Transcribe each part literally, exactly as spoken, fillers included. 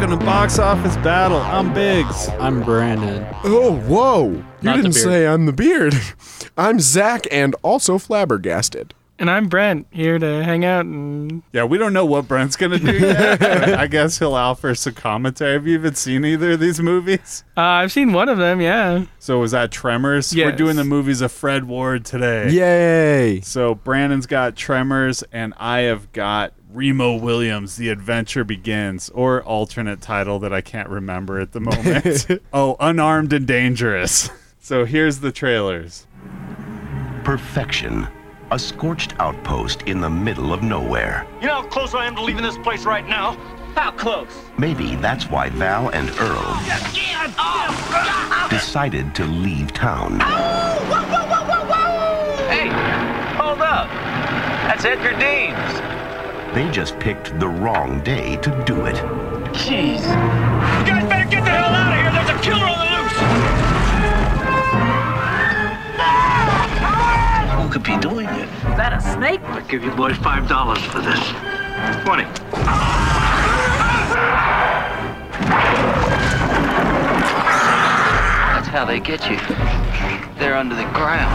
welcome to Box Office Battle. I'm Biggs. I'm Brandon. Oh, whoa. You Not didn't the beard. say I'm the beard. I'm Zach and also flabbergasted. And I'm Brent, here to hang out and... Yeah, we don't know what Brent's going to do yet. I guess he'll offer some commentary. Have you even seen either of these movies? Uh, I've seen one of them, yeah. So was that Tremors? Yes. We're doing the movies of Fred Ward today. Yay. So Brandon's got Tremors, and I have got Remo Williams, The Adventure Begins, or alternate title that I can't remember at the moment. Oh, Unarmed and Dangerous. So here's the trailers. Perfection. A scorched outpost in the middle of nowhere. You know how close I am to leaving this place right now? How close? Maybe that's why Val and Earl decided to leave town. Hey, hold up. That's Edgar Deans. They just picked the wrong day to do it. Jeez. You guys better get the hell out of here. There's a killer on the loose. Who could be doing it? Is that a snake? I'll give you boys five dollars for this. Twenty. That's how they get you. They're under the ground.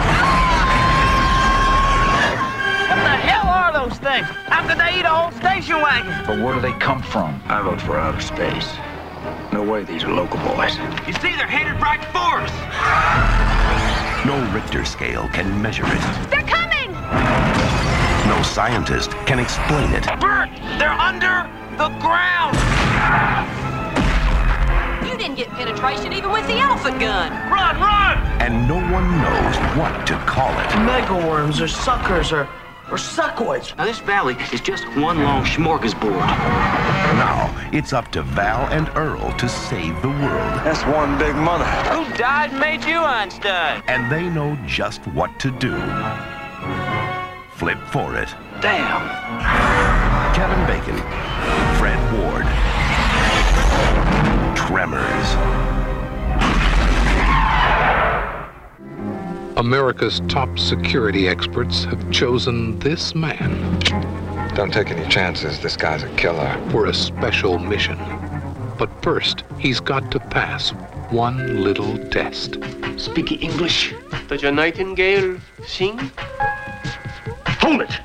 What the hell are those things? How could they eat a whole station wagon? But where do they come from? I vote for outer space. No way these are local boys. You see, they're headed right for us. No Richter scale can measure it. They're coming! No scientist can explain it. Bert, they're under the ground. You didn't get penetration even with the elephant gun. Run, run! And no one knows what to call it. Megaworms or suckers or, or suckoids. Now, this valley is just one long smorgasbord. Now, it's up to Val and Earl to save the world. That's one big mother. Who died and made you Einstein? And they know just what to do. Flip for it. Damn. Kevin Bacon, Fred Ward, Tremors. America's top security experts have chosen this man. Don't take any chances. This guy's a killer. For a special mission. But first, he's got to pass one little test. Speak English. Does your nightingale sing? Hold it!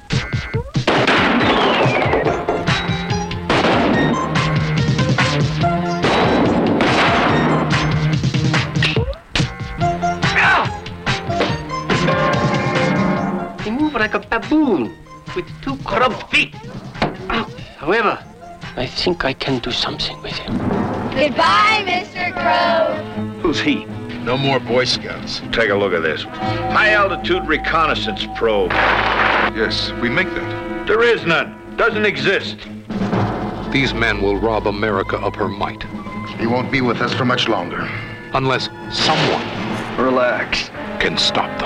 He moves like a baboon with two corrupt feet. However, I think I can do something with him. Goodbye, Mister Crow. Who's he? No more Boy Scouts. Take a look at this. High-altitude reconnaissance probe. Yes, we make that. There is none. Doesn't exist. These men will rob America of her might. He won't be with us for much longer. Unless someone Relax. can stop them.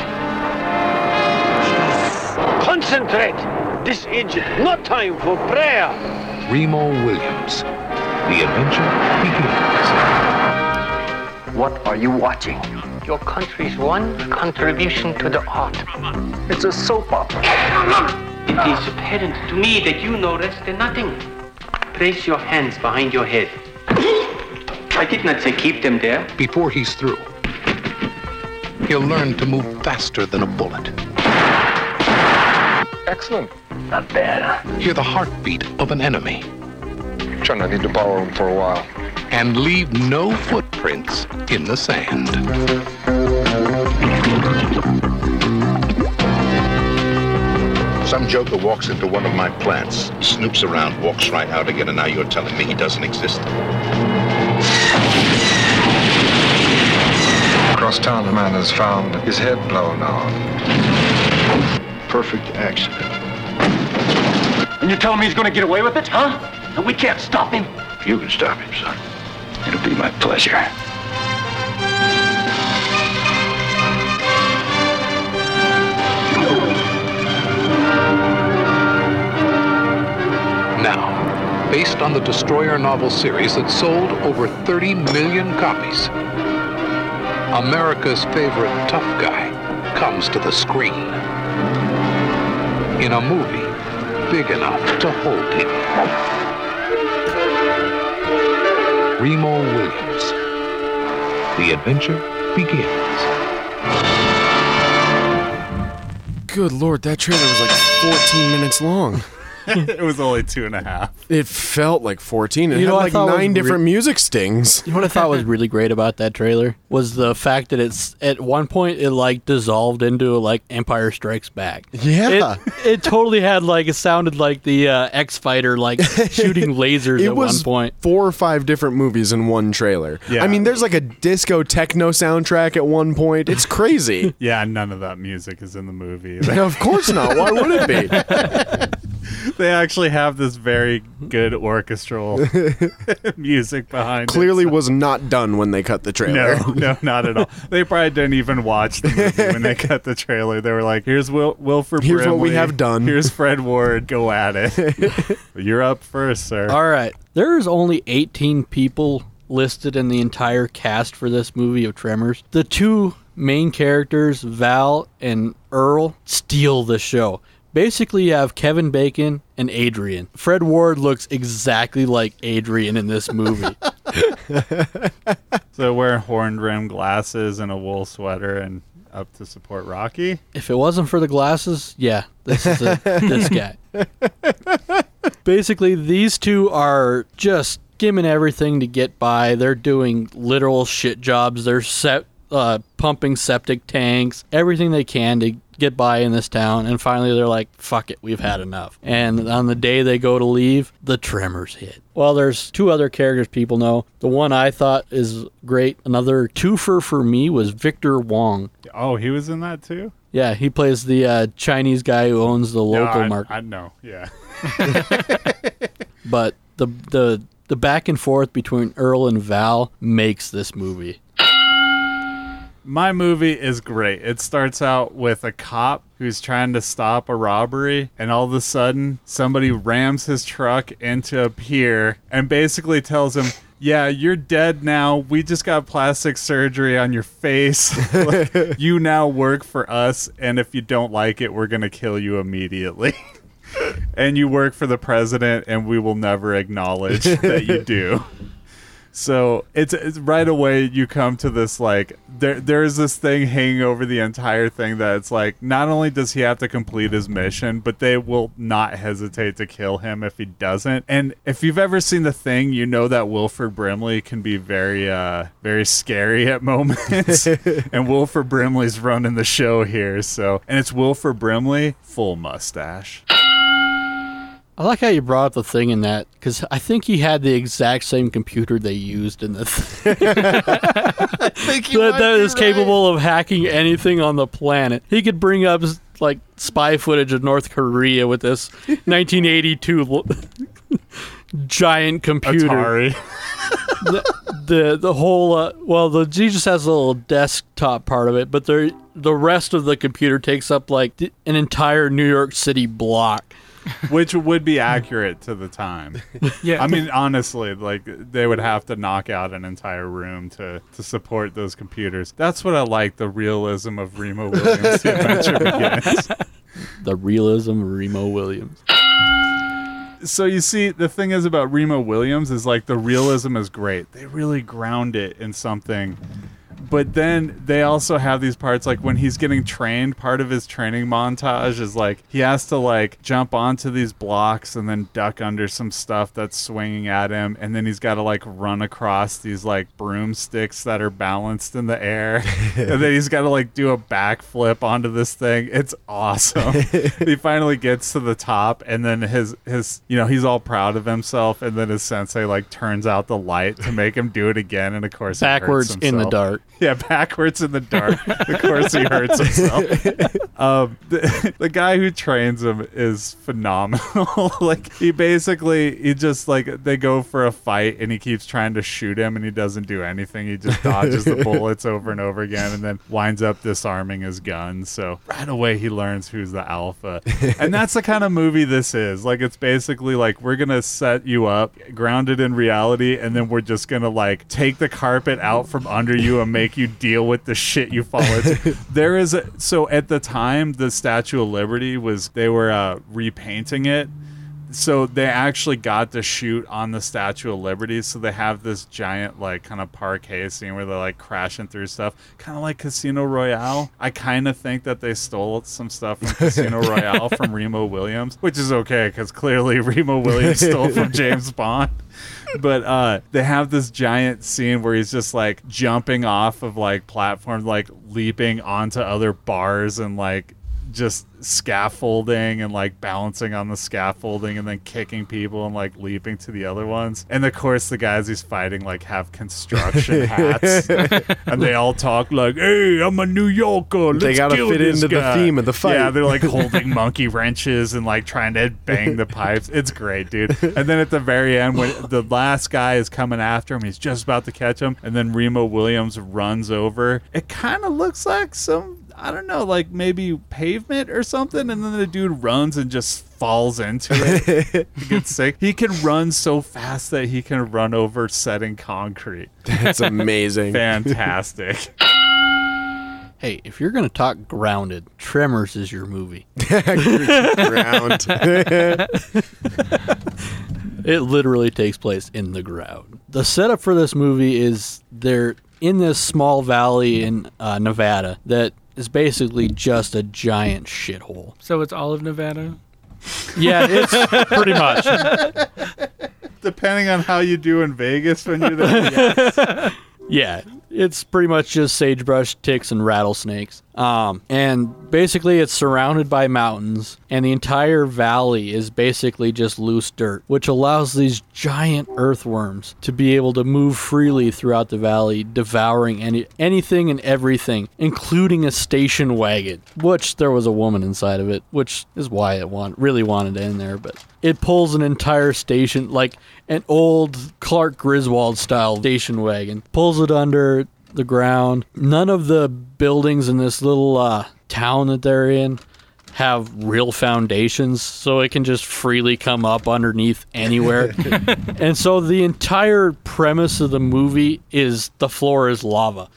Concentrate. This is not time for prayer. Remo Williams. The adventure begins. What are you watching? Your country's one contribution to the art. It's a soap opera. It is apparent to me that you know less than nothing. Place your hands behind your head. I did not say keep them there. Before he's through, he'll learn to move faster than a bullet. Excellent. Not bad. Hear the heartbeat of an enemy. John, I need to borrow him for a while. And leave no footprints in the sand. Some joker walks into one of my plants, snoops around, walks right out again, and now you're telling me he doesn't exist. Across town, the man has found his head blown off. Perfect accident. And you're telling me he's gonna get away with it, huh? And we can't stop him? You can stop him, son. It'll be my pleasure. Now, based on the Destroyer novel series that sold over thirty million copies, America's favorite tough guy comes to the screen. In a movie big enough to hold him. Remo Williams. The adventure begins. Good Lord, that trailer was like fourteen minutes long. It was only two and a half. It felt like fourteen. It You had know what I like thought was nine different re- music stings. You know what I thought was really great about that trailer was the fact that it's at one point it like dissolved into like Empire Strikes Back. Yeah. It, it totally had like it sounded like the uh, X Fighter like shooting lasers It at was one point. four or five different movies in one trailer. Yeah. I mean, there's like a disco techno soundtrack at one point. It's crazy. Yeah, none of that music is in the movie. Of course not. Why would it be? They actually have this very good orchestral music behind Clearly it. so- was not done when they cut the trailer. No, no, not at all. They probably didn't even watch the movie when they cut the trailer. They were like, here's Wil- Wilford Here's what we Brimley. have done. Here's Fred Ward. Go at it. You're up first, sir. All right. There's only eighteen people listed in the entire cast for this movie of Tremors. The two main characters, Val and Earl, steal the show. Basically, you have Kevin Bacon and Adrian. Fred Ward looks exactly like Adrian in this movie. So wearing horn-rimmed glasses and a wool sweater and up to support Rocky. If it wasn't for the glasses, yeah, this is a, this guy. Basically, these two are just skimming everything to get by. They're doing literal shit jobs. They're set, uh, pumping septic tanks, everything they can to get by in this town. And finally, they're like, fuck it, we've had enough. And on the day they go to leave, the Tremors hit. Well, there's two other characters people know. The one I thought is great, another twofer for me, was Victor Wong. Oh, he was in that too? Yeah, he plays the uh, Chinese guy who owns the local no, I, market. I know, yeah. But the the the back and forth between Earl and Val makes this movie. My movie is great. It starts out with a cop who's trying to stop a robbery, and all of a sudden, somebody rams his truck into a pier and basically tells him, yeah, you're dead now. We just got plastic surgery on your face. Like, you now work for us, and if you don't like it, we're going to kill you immediately. And you work for the president, and we will never acknowledge that you do. So it's, it's right away you come to this, like, there there's this thing hanging over the entire thing that it's like, not only does he have to complete his mission, but they will not hesitate to kill him if he doesn't. And if you've ever seen The Thing, you know that Wilford Brimley can be very uh very scary at moments. And Wilford Brimley's running the show here. So, and it's Wilford Brimley, full mustache. I like how you brought up the thing in that, because I think he had the exact same computer they used in the thing. I think you that, might that be is right. capable of hacking anything on the planet. He could bring up like spy footage of North Korea with this nineteen eighty-two lo- giant computer. Atari. the, the the whole uh, well, the he just has a little desktop part of it, but the the rest of the computer takes up like th- an entire New York City block. Which would be accurate to the time. Yeah. I mean, honestly, like, they would have to knock out an entire room to, to support those computers. That's what I like, the realism of Remo Williams, The Adventure Begins. The realism of Remo Williams. So you see, the thing is about Remo Williams is, like, the realism is great. They really ground it in something. But then they also have these parts, like when he's getting trained, part of his training montage is like he has to like jump onto these blocks and then duck under some stuff that's swinging at him. And then he's got to like run across these like broomsticks that are balanced in the air. And then he's got to like do a backflip onto this thing. It's awesome. He finally gets to the top, and then his, his, you know, he's all proud of himself. And then his sensei like turns out the light to make him do it again. And of course, backwards he hurts in the himself. dark. Yeah, backwards in the dark. Of course, he hurts himself. Um, the, the guy who trains him is phenomenal. Like, he basically, he just, like, they go for a fight, and he keeps trying to shoot him, and he doesn't do anything. He just dodges the bullets over and over again, and then winds up disarming his gun. So, right away, he learns who's the alpha. And that's the kind of movie this is. Like, it's basically, like, we're going to set you up, grounded in reality, and then we're just going to, like, take the carpet out from under you and make you deal with the shit you fall into. There is a, so at the time the Statue of Liberty was, they were uh, repainting it, so they actually got to shoot on the Statue of Liberty, so they have this giant like kind of parquet scene where they're like crashing through stuff, kind of like Casino Royale. I kind of think that they stole some stuff from Casino Royale from Remo Williams, which is okay because clearly Remo Williams stole from James Bond. But uh, they have this giant scene where he's just like jumping off of like platforms, like leaping onto other bars and like just scaffolding and like balancing on the scaffolding and then kicking people and like leaping to the other ones. And of course the guys he's fighting like have construction hats and they all talk like, hey, I'm a New Yorker, let's they gotta kill fit this into guy. the theme of the fight. Yeah, they're like holding monkey wrenches and like trying to bang the pipes. It's great, dude. And then at the very end when the last guy is coming after him, he's just about to catch him, and then Remo Williams runs over. It kind of looks like some, I don't know, like maybe pavement or something, and then the dude runs and just falls into it. He gets sick. He can run so fast that he can run over setting concrete. That's amazing. Fantastic. Hey, if you're going to talk grounded, Tremors is your movie. Ground. It literally takes place in the ground. The setup for this movie is they're in this small valley in uh, Nevada that is basically just a giant shithole. So it's all of Nevada? Yeah, it's pretty much. Depending on how you do in Vegas when you're there, yes. Yeah, it's pretty much just sagebrush, ticks, and rattlesnakes. Um, and basically it's surrounded by mountains, and the entire valley is basically just loose dirt, which allows these giant earthworms to be able to move freely throughout the valley, devouring any anything and everything, including a station wagon, which there was a woman inside of it, which is why it want, really wanted it in there, but it pulls an entire station, like an old Clark Griswold style station wagon, pulls it under the ground. None of the buildings in this little uh, town that they're in have real foundations, so it can just freely come up underneath anywhere. And so the entire premise of the movie is the floor is lava.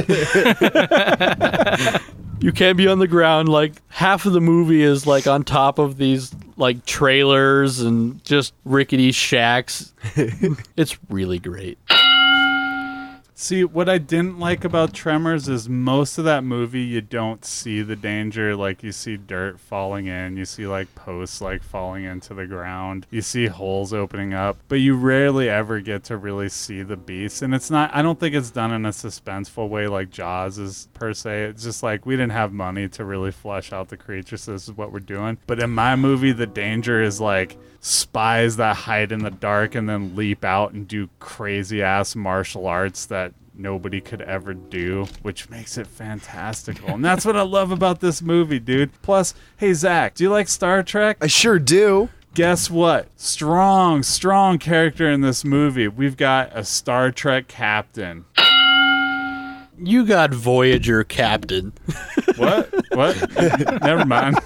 You can't be on the ground. Like, half of the movie is like on top of these like trailers and just rickety shacks. It's really great. See, what I didn't like about Tremors is most of that movie you don't see the danger. Like, you see dirt falling in, you see like posts like falling into the ground, you see holes opening up, but you rarely ever get to really see the beast. And it's not, I don't think it's done in a suspenseful way like Jaws is per se. It's just like we didn't have money to really flesh out the creatures, so this is what we're doing. But in my movie, the danger is like spies that hide in the dark and then leap out and do crazy ass martial arts that nobody could ever do, which makes it fantastical. And that's what I love about this movie, dude. Plus, hey Zach, do you like Star Trek? I sure do. Guess what? Strong, strong character in this movie. We've got a Star Trek captain. You got Voyager captain. What? What? Never mind.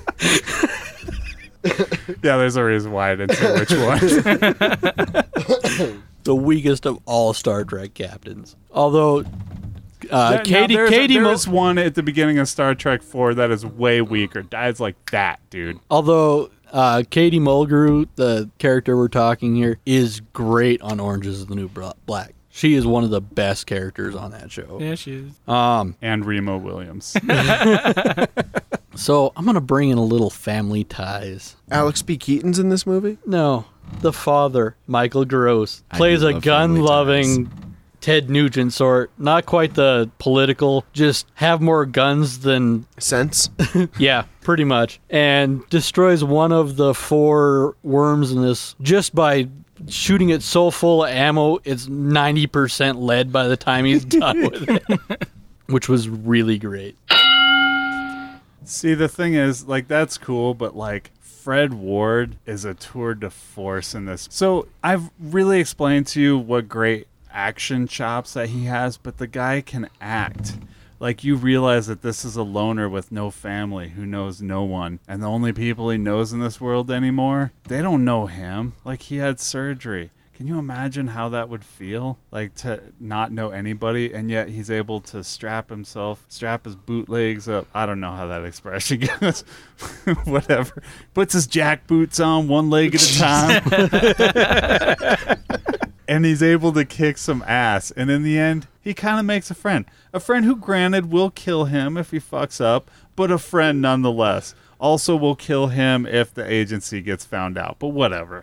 Yeah, there's a reason why I didn't say which one. The weakest of all Star Trek captains. Although, uh, There- Katie, now, there's, Katie, Mo- there's one at the beginning of Star Trek four that is way weaker. Dies like that, dude. although uh, Katie Mulgrew, the character we're talking here, is great on Orange is the New Bla- Black. She is one of the best characters on that show. Yeah, she is. Um, and Remo Williams. So I'm gonna bring in a little family ties. Alex B. Keaton's in this movie? No, the father, Michael Gross, I plays do a love Family gun-loving Ted Nugent sort. Not quite the political, just have more guns than sense. Yeah, pretty much. And destroys one of the four worms in this just by shooting it so full of ammo, it's ninety percent lead by the time he's done with it. Which was really great. See, the thing is, like, that's cool, but, like, Fred Ward is a tour de force in this. So I've really explained to you what great action chops that he has, but the guy can act. Like, you realize that this is a loner with no family who knows no one. And the only people he knows in this world anymore, they don't know him. Like, he had surgery. Can you imagine how that would feel? Like to not know anybody, and yet he's able to strap himself, strap his bootlegs up. I don't know how that expression goes. Whatever. Puts his jack boots on one leg at a time. And he's able to kick some ass. And in the end, he kind of makes a friend. A friend who, granted, will kill him if he fucks up, but a friend nonetheless. Also will kill him if the agency gets found out, but whatever.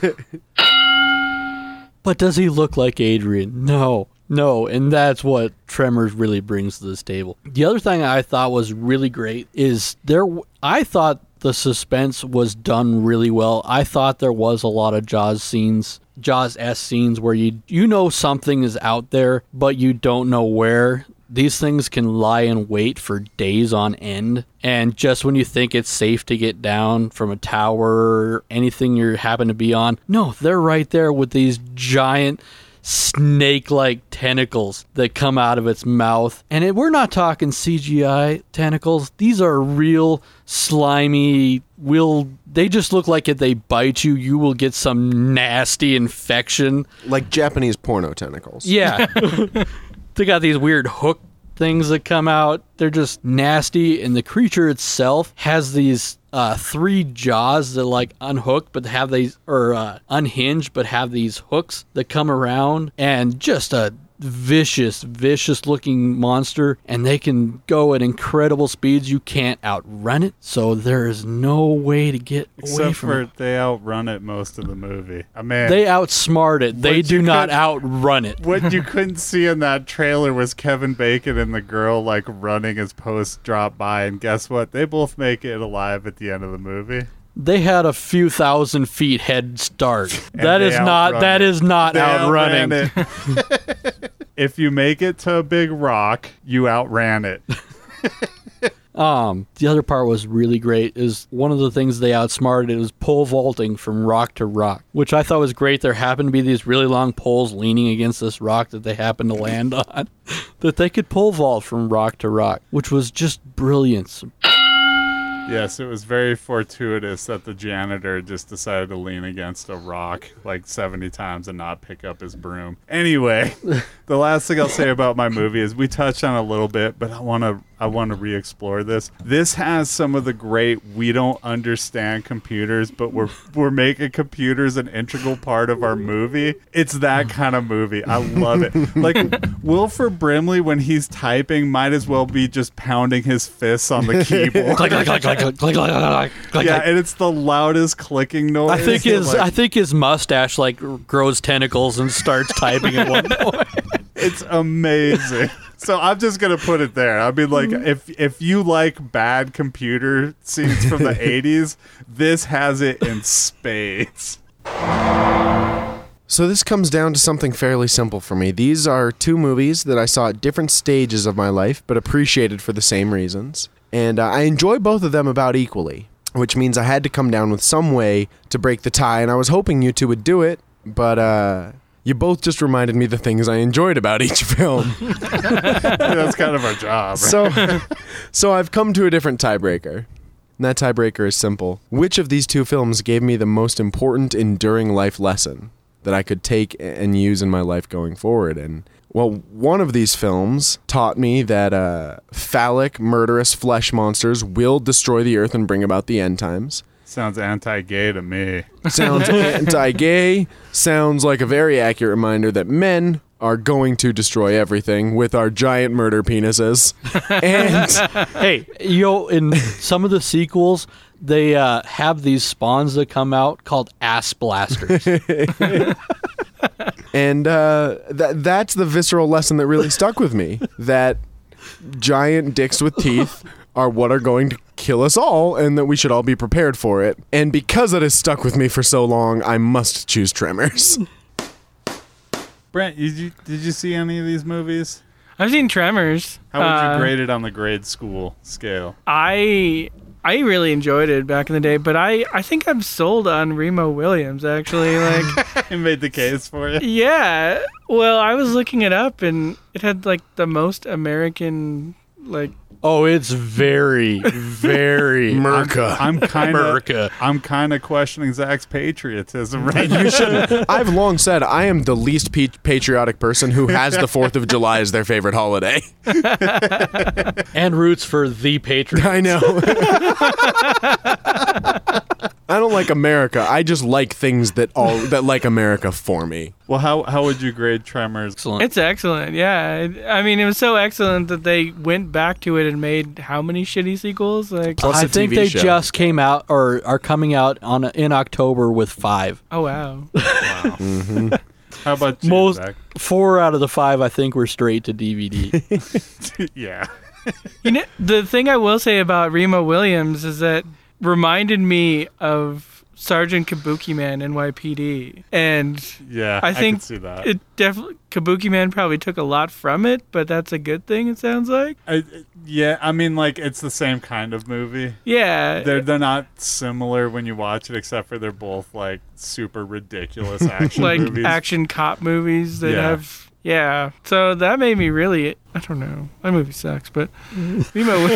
But does he look like Adrian? No. No, and that's what Tremors really brings to this table. The other thing I thought was really great is there. I thought the suspense was done really well. I thought there was a lot of Jaws scenes, Jaws-esque scenes where you you know something is out there, but you don't know where. These things can lie in wait for days on end, and just when you think it's safe to get down from a tower or anything you happen to be on, no, they're right there with these giant snake-like tentacles that come out of its mouth. And it, we're not talking C G I tentacles. These are real, slimy, will they just look like if they bite you, you will get some nasty infection. Like Japanese porno tentacles. Yeah. They got these weird hook things that come out. They're just nasty, and the creature itself has these uh, three jaws that like unhook, but have these or uh, unhinge, but have these hooks that come around, and just a vicious, vicious looking monster, and they can go at incredible speeds. You can't outrun it, so there is no way to get Except away from for it. They outrun it most of the movie. I mean, They outsmart it. They What do you not could- outrun it. what you couldn't see in that trailer was Kevin Bacon and the girl like running as posts drop by, and guess what? They both make it alive at the end of the movie. They had a few thousand feet head start. And That they is not. outrun That it. is not They outrunning. outran it. If you make it to a big rock, you outran it. Um, the other part was really great. Is one of the things they outsmarted was pole vaulting from rock to rock, which I thought was great. There happened to be these really long poles leaning against this rock that they happened to land on, that they could pole vault from rock to rock, which was just brilliant. Yes, it was very fortuitous that the janitor just decided to lean against a rock like seventy times and not pick up his broom. Anyway, the last thing I'll say about my movie is we touched on it a little bit, but I want to I want to re-explore this. This has some of the great we don't understand computers, but we're we're making computers an integral part of our movie. It's that kind of movie. I love it. Like Wilford Brimley, when he's typing, might as well be just pounding his fists on the keyboard. Click, click, click, click, click, click, click, click, Yeah, click. and it's the loudest clicking noise. I think his Like, I think his mustache like grows tentacles and starts typing at one point. it's amazing. So I'm just gonna put it there. I mean, like, if if you like bad computer scenes from the eighties, this has it in spades. So this comes down to something fairly simple for me. These are two movies that I saw at different stages of my life, but appreciated for the same reasons. And uh, I enjoy both of them about equally, which means I had to come down with some way to break the tie, and I was hoping you two would do it, but uh, you both just reminded me the things I enjoyed about each film. That's kind of our job. So, so I've come to a different tiebreaker. And that tiebreaker is simple. Which of these two films gave me the most important enduring life lesson that I could take and use in my life going forward? And well, one of these films taught me that uh, phallic, murderous flesh monsters will destroy the earth and bring about the end times. Sounds anti-gay to me. Sounds anti-gay. Sounds like a very accurate reminder that men are going to destroy everything with our giant murder penises. And Hey, yo, in some of the sequels, they uh, have these spawns that come out called ass blasters. and uh, that that's the visceral lesson that really stuck with me. That giant dicks with teeth are what are going to kill us all, and that we should all be prepared for it. And because it has stuck with me for so long, I must choose Tremors. Brent, did you did you see any of these movies? I've seen Tremors. How would Uh, you grade it on the grade school scale? I I really enjoyed it back in the day, but I, I think I'm sold on Remo Williams, actually. Like, He made the case for you. yeah. Well, I was looking it up, and it had like the most American like Oh, it's very, very Merca. I'm kind of America. I'm kind of questioning Zach's patriotism right now. You should. I've long said I am the least pe- patriotic person who has the Fourth of July as their favorite holiday. And roots for the Patriots. I know. I don't like America. I just like things that all that like America for me. Well, how how would you grade Tremors? Excellent. It's excellent, yeah. It- I mean, it was so excellent that they went back to it and made how many shitty sequels? Like, Plus I a think T V they show. just came out or are coming out on in October with five. oh wow. Wow. How about you, Most Zach? four out of the five, I think, were straight to D V D. Yeah. You know, the thing I will say about Remo Williams is that reminded me of Sergeant Kabuki Man in N Y P D, and Yeah, I I think can see that. it definitely Kabuki Man probably took a lot from it, but that's a good thing. It sounds like. I, yeah, I mean, like, it's the same kind of movie. Yeah. They're they're not similar when you watch it, except for they're both like super ridiculous action like movies. action cop movies that Yeah. have yeah. So that made me really I don't know. That movie sucks, but Remo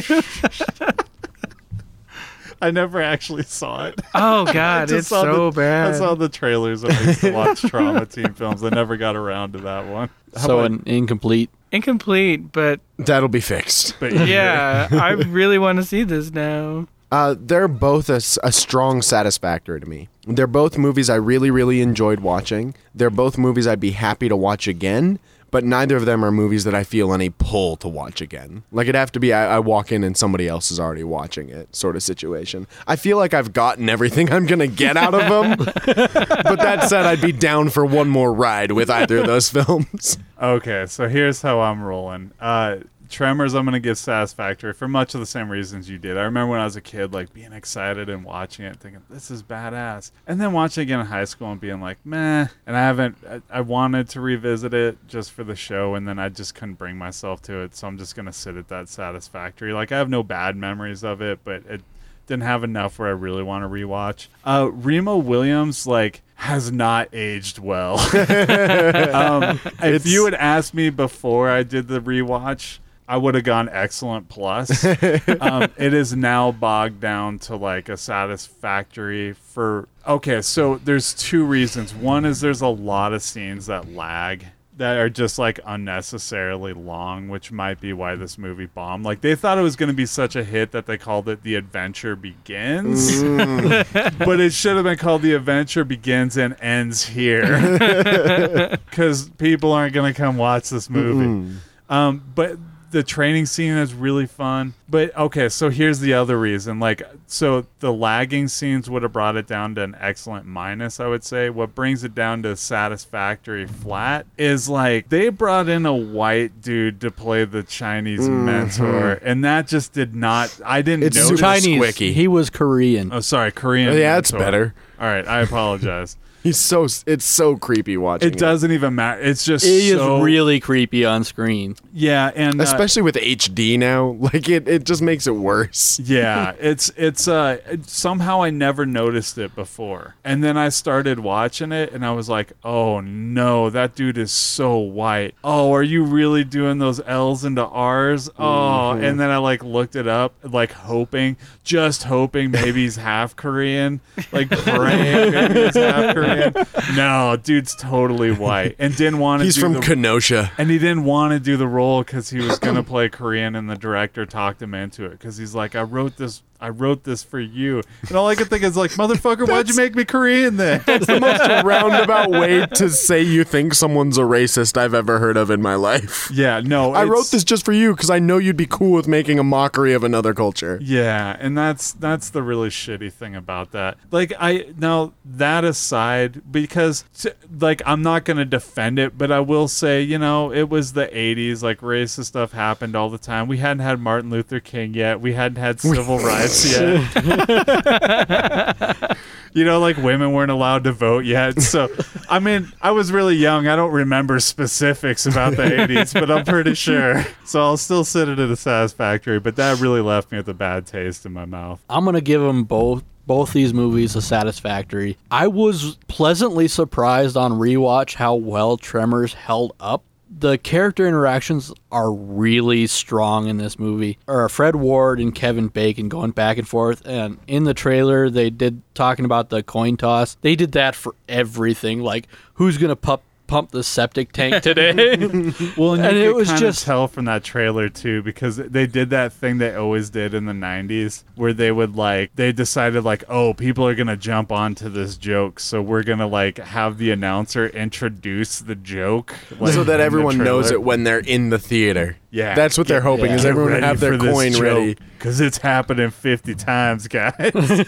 I never actually saw it. Oh I God, just it's saw so the, bad. I saw the trailers when I used to watch Trauma Team films. I never got around to that one. How So about- an incomplete. Incomplete, but That'll be fixed. but yeah, I really want to see this now. Uh, they're both a, s- a strong satisfactory to me. They're both movies I really, really enjoyed watching. They're both movies I'd be happy to watch again, but neither of them are movies that I feel any pull to watch again. Like, it'd have to be I, I walk in and somebody else is already watching it sort of situation. I feel like I've gotten everything I'm going to get out of them, but that said, I'd be down for one more ride with either of those films. Okay, so here's how I'm rolling. Uh, Tremors, I'm going to give Satisfactory for much of the same reasons you did. I remember when I was a kid, like, being excited and watching it, thinking, this is badass. And then watching it again in high school and being like, meh. And I haven't, I, I wanted to revisit it just for the show, and then I just couldn't bring myself to it. So I'm just going to sit at that Satisfactory. Like, I have no bad memories of it, but it didn't have enough where I really want to rewatch. Uh, Remo Williams, like, has not aged well. um, if you had asked me before I did the rewatch, I would have gone excellent plus. um, it is now bogged down to like a satisfactory for. Okay, so there's two reasons. One is there's a lot of scenes that lag that are just like unnecessarily long, which might be why this movie bombed. Like they thought it was going to be such a hit that they called it The Adventure Begins, mm. but it should have been called The Adventure Begins and Ends Here, because people aren't going to come watch this movie. Mm. Um, but the training scene is really fun. But okay, so here's the other reason. Like, so the lagging scenes would have brought it down to an excellent minus, I would say. What brings it down to satisfactory flat is like they brought in a white dude to play the Chinese mm-hmm. mentor, and that just did not. I didn't it's know Chinese. Squicky. He was Korean. Oh, sorry, Korean. Oh, yeah, mentor. it's better. All right, I apologize. He's so it's so creepy watching. It doesn't it. even matter. It's just it so, is really creepy on screen. Yeah, and uh, especially with H D now, like it, it just makes it worse. Yeah, it's it's uh it, somehow I never noticed it before, and then I started watching it, and I was like, oh no, that dude is so white. Oh, are you really doing those L's into R's? Oh, mm-hmm. And then I like looked it up, like hoping, just hoping maybe he's half Korean, like praying maybe he's half Korean. No, dude's totally white and didn't want to. He's do from the, Kenosha, and he didn't want to do the role because he was gonna play Korean, and the director talked him into it because he's like, I wrote this. I wrote this for you. And all I could think is like, motherfucker, why'd you make me Korean then? That's the most roundabout way to say you think someone's a racist I've ever heard of in my life. Yeah, no. I wrote this just for you because I know you'd be cool with making a mockery of another culture. Yeah, and that's that's the really shitty thing about that. Like, I, now, that aside, because, like, I'm not going to defend it, but I will say, you know, it was the eighties, like, racist stuff happened all the time. We hadn't had Martin Luther King yet. We hadn't had civil rights yet. You know, like women weren't allowed to vote yet. So, I mean, I was really young. I don't remember specifics about the eighties, but I'm pretty sure. So I'll still sit it at a satisfactory, but that really left me with a bad taste in my mouth. I'm going to give them both. Both these movies a satisfactory. I was pleasantly surprised on rewatch how well Tremors held up the character interactions are really strong in this movie. Or Fred Ward and Kevin Bacon going back and forth. And in the trailer, they did talking about the coin toss. They did that for everything. Like, who's going to pump pump the septic tank today? Well, and, and you it could was kind just of tell from that trailer too, because they did that thing they always did in the nineties, where they would like they decided like, oh, people are gonna jump onto this joke, so we're gonna like have the announcer introduce the joke, like, so that in the everyone knows trailer. it when they're in the theater. Yeah, that's what they're hoping yeah. is Get everyone ready have their for this coin joke, ready because it's happening fifty times, guys.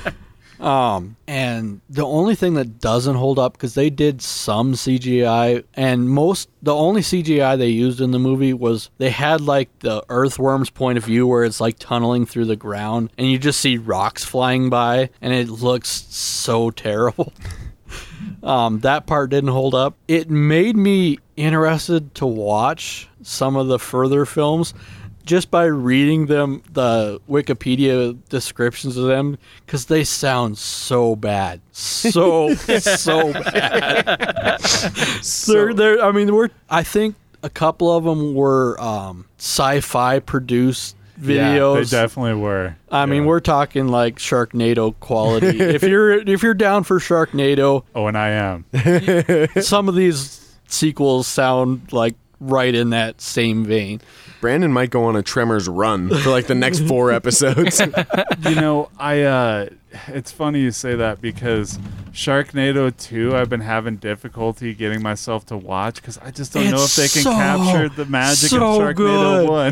Um, and the only thing that doesn't hold up, because they did some C G I, and most, the only C G I they used in the movie was they had like the earthworm's point of view where it's like tunneling through the ground and you just see rocks flying by and it looks so terrible. um, that part didn't hold up. It made me interested to watch some of the further films just by reading them, the Wikipedia descriptions of them, because they sound so bad, so so bad. So- they're, they're, I mean, we're. I think a couple of them were um, sci-fi produced videos. Yeah, they definitely were. I mean, we're talking like Sharknado quality. if you're if you're down for Sharknado, oh, and I am. Some of these sequels sound like right in that same vein. Brandon might go on a Tremors run for like the next four episodes. You know, I uh it's funny you say that, because Sharknado two I've been having difficulty getting myself to watch because I just don't know if It's they can so, capture the magic so of Sharknado good. one.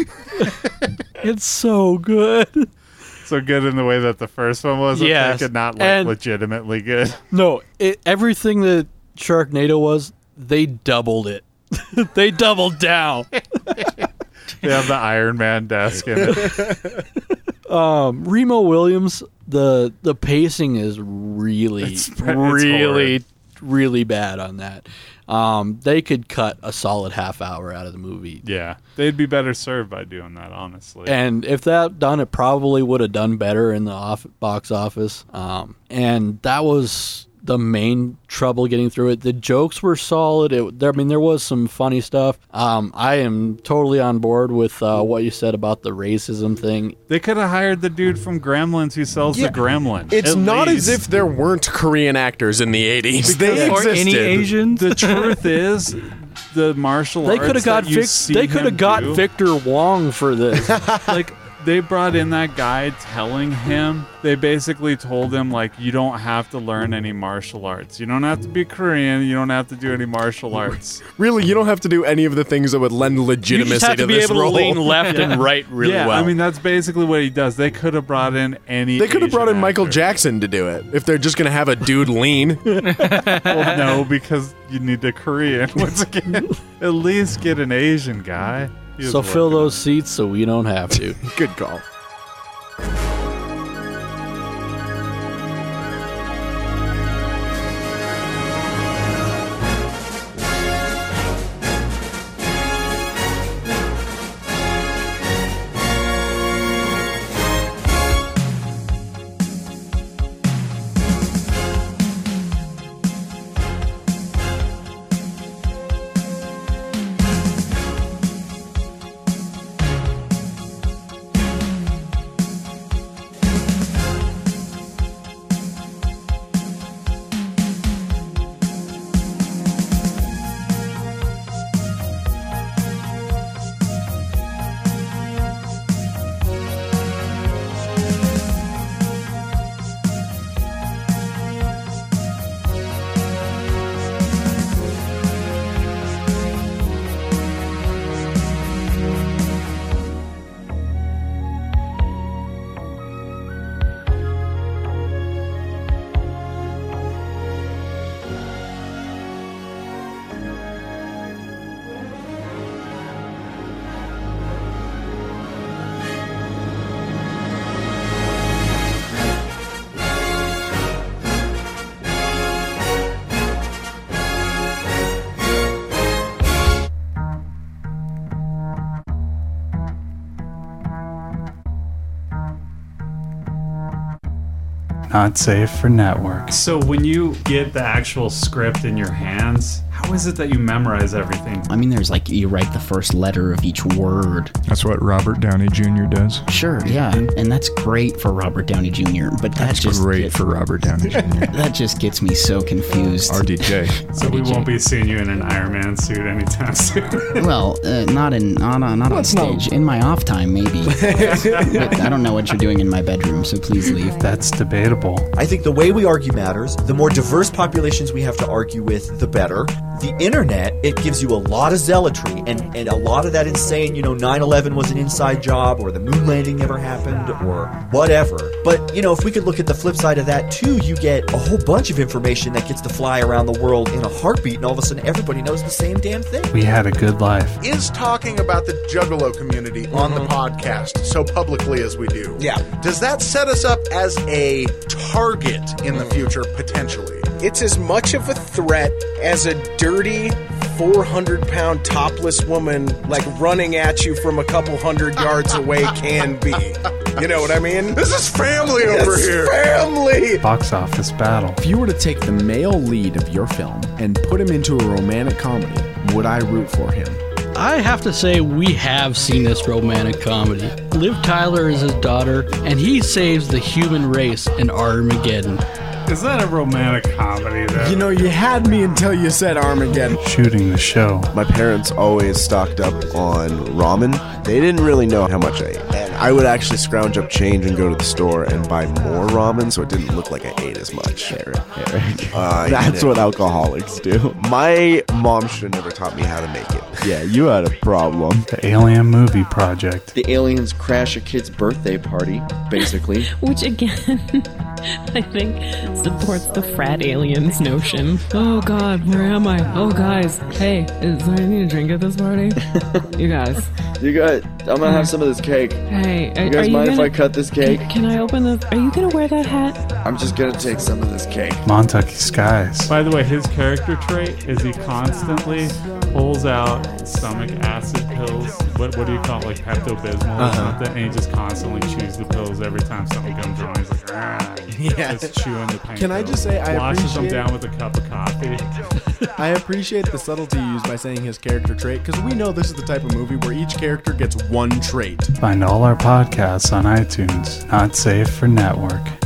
It's so good. So good in the way that the first one was, Yes. I think, and not like And- legitimately good. No, it, everything that Sharknado was, they doubled it. They doubled down. They have the Iron Man desk in it. Um, Remo Williams, the the pacing is really, It's- it's really, horrid. really bad on that. Um, they could cut a solid half hour out of the movie. Yeah, they'd be better served by doing that, honestly. And if that done, it probably would have done better in the off- box office. Um, and that was the main trouble getting through it. The jokes were solid. It, there, I mean, there was some funny stuff. Um, I am totally on board with uh, what you said about the racism thing. They could have hired the dude from Gremlins who sells Yeah, the gremlin. It's at not least. as if there weren't Korean actors in the eighties. They Or existed. any Asians. The truth is, the martial They arts could have got that you Vic, see they could him have got do, Victor Wong for this. like they brought in that guy telling him, they basically told him like, you don't have to learn any martial arts, you don't have to be Korean, you don't have to do any martial arts. Really, you don't have to do any of the things that would lend You legitimacy just have to be this able role. to lean left and right really yeah, well. I mean that's basically what he does. They could have brought in any They could have brought in Asian Michael actor. Jackson to do it if they're just going to have a dude lean. Well, no, because you need a Korean once again. At least get an Asian guy. He was so fill working. those seats so we don't have to. Good call. Not safe for network. So when you get the actual script in your hands, how How is it that you memorize everything? I mean, there's like, you write the first letter of each word. That's what Robert Downey Junior does. Sure, yeah. And that's great for Robert Downey Junior But that that's just great gets, for Robert Downey Junior That just gets me so confused. R D J. So we won't be seeing you in an Iron Man suit anytime soon. Well, uh, not in not, uh, not on stage. In my off time, maybe. But I don't know what you're doing in my bedroom, so please leave. That's debatable. I think the way we argue matters. The more diverse populations we have to argue with, the better. The internet, it gives you a lot of zealotry, and, and a lot of that insane, you know, nine eleven was an inside job, or the moon landing never happened, or whatever. But, you know, if we could look at the flip side of that, too, you get a whole bunch of information that gets to fly around the world in a heartbeat, and all of a sudden everybody knows the same damn thing. We had a good life. Is talking about the Juggalo community on Mhm. the podcast so publicly as we do, Yeah. does that set us up as a target in the future, potentially? It's as much of a threat as a dirty four hundred pound topless woman like running at you from a couple hundred yards away can be. You know what I mean? This is family over It's here. family! Box office battle. If you were to take the male lead of your film and put him into a romantic comedy, would I root for him? I have to say we have seen this romantic comedy. Liv Tyler is his daughter, and he saves the human race in Armageddon. Is that a romantic comedy, though? You know, you had me until you said Armageddon. Shooting the show. My parents always stocked up on ramen. They didn't really know how much I ate. And I would actually scrounge up change and go to the store and buy more ramen so it didn't look like I ate as much. Eric, Eric. Uh, That's what alcoholics do. My mom should have never taught me how to make it. Yeah, you had a problem. The Alien Movie Project. The aliens crash a kid's birthday party, basically. Which, again, I think supports the frat aliens notion. Oh God, where am I? Oh guys, hey, is there anything to drink at this party? You guys. You guys, I'm gonna have some of this cake. Hey, are You guys are mind you if gonna, I cut this cake? Can, can I open this? Are you gonna wear that hat? I'm just gonna take some of this cake. Montucky Skies. By the way, his character trait is he constantly pulls out stomach acid pills. What what do you call it? Like Pepto-Bismol or Uh-huh. something? And he just constantly chews the pills every time something comes on. He's like, ah, Yeah. just chewing the pain. Can I just say I washes them appreciate- down with a cup of coffee. I appreciate the subtlety used by saying his character trait, because we know this is the type of movie where each character gets one trait. Find all our podcasts on iTunes. Not safe for network.